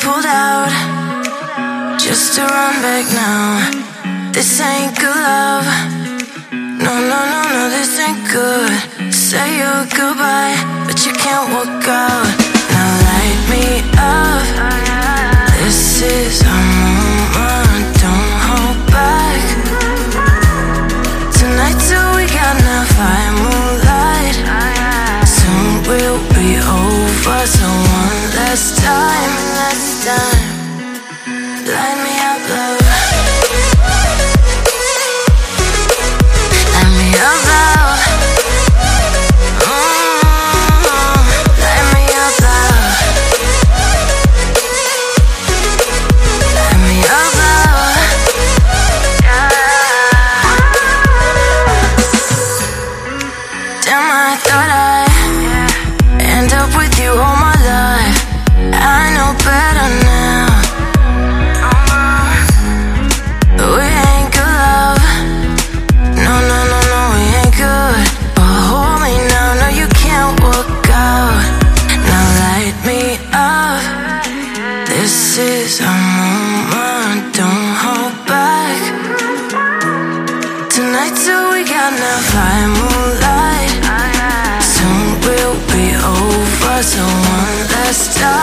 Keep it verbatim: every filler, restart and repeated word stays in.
pulled out just to run back now. This ain't good love. No, no, no, no, this ain't good. Say your goodbye, but you can't walk out. Now light me up. This is our moment, don't hold back. Tonight till we got enough fire, moonlight. Soon we'll be over, so one last time, last time. Light me up, love. Light me up, love. Mm-hmm. Light me up, love. Light me up, love. Yeah. Damn, I thought I'd end up with you all my life. I know better now. We ain't good, love. No, no, no, no, we ain't good. But hold me now, no, you can't walk out. Now light me up. This is our moment, don't hold back. Tonight till we got enough fire, moonlight. Soon we'll be over, so one last time.